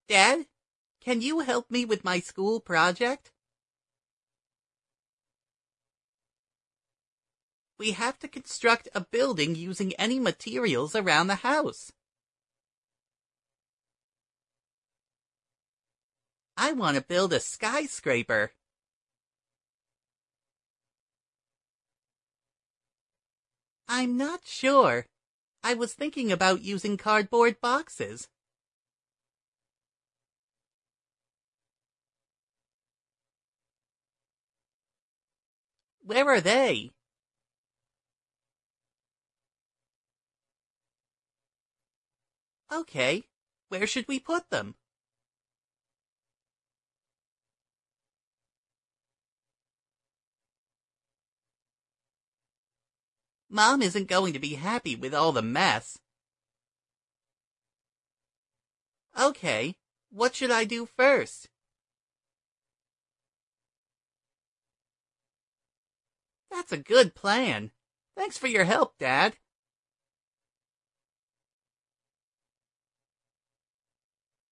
Dad, can you help me with my school project? We have to construct a building using any materials around the house. I want to build a skyscraper. I'm not sure. I was thinking about using cardboard boxes. Where are they? Okay, where should we put them? Mom isn't going to be happy with all the mess. Okay, what should I do first? That's a good plan. Thanks for your help, Dad.